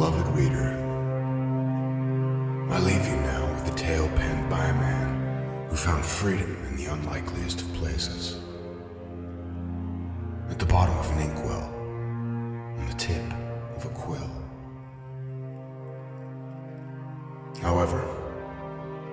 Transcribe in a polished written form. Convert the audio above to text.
Beloved reader, I leave you now with a tale penned by a man who found freedom in the unlikeliest of places. At the bottom of an inkwell,